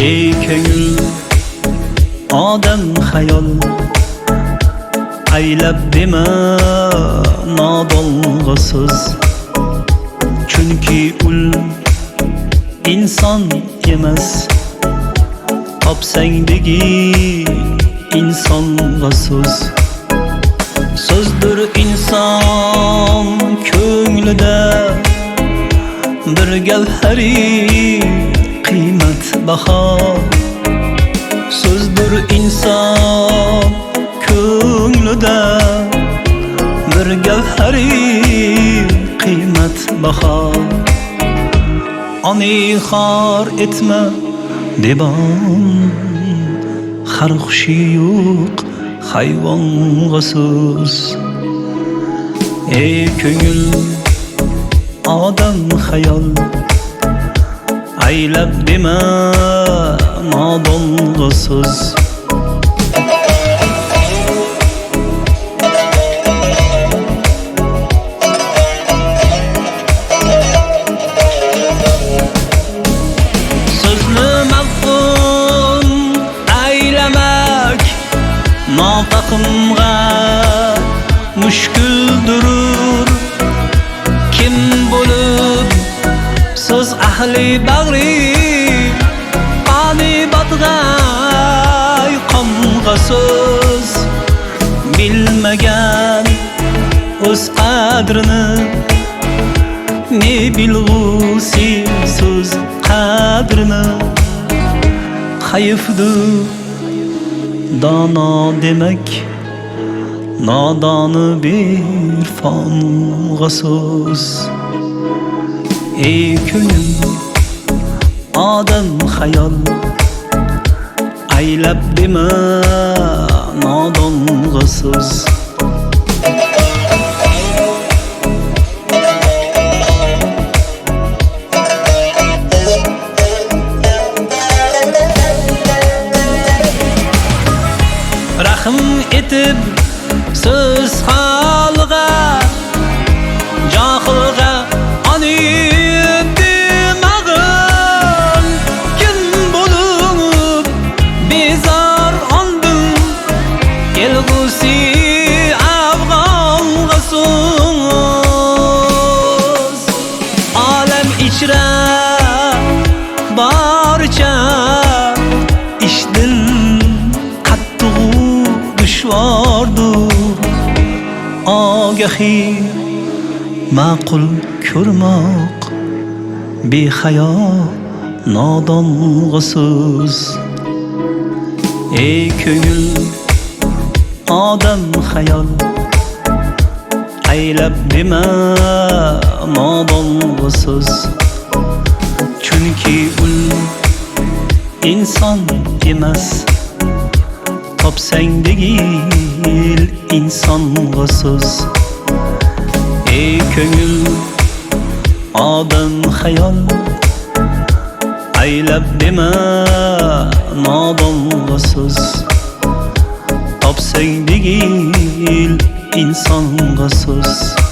ey ko'ngil odam xayol aylab dema nodonga so'z chunki ul inson emas topsang degi insonga so'z so'zdir inson ko'nglida bir gavhari qiymat baho so'zdir inson ko'nglida bir gavhari qiymat baho oni xor etma debon har xushi yo'q hayvonga so'z ey ko'ngil odam xayol aylab dema nodonga so'z so'zni mafhum aylamak nofahimga mushkul durur kim bo'lib so'z ahli bag'ri qani batg'ay qomga so'z bilmagan o'z qadrini ne bilg'usi so'z qadrini hayfdir dono demak nodoni bir fonga so'z ey ko'ngil odam xayol aylab dema nodonga so'z rahm etib so'z holga johilga ani demag'in kim bo'lib bezor ondim kelgusi afg'onga so'z olam ichra barcha ishdin dushvordur ogahi ma'qul ko'rmoq behayo nodonga so'z ey ko'ngil odam xayol aylab dema nodonga so'z chunki ul inson emas topsang degil insonga so'z ey ko'ngil odam xayol aylab dema nodonga so'z topsang degil insonga so'z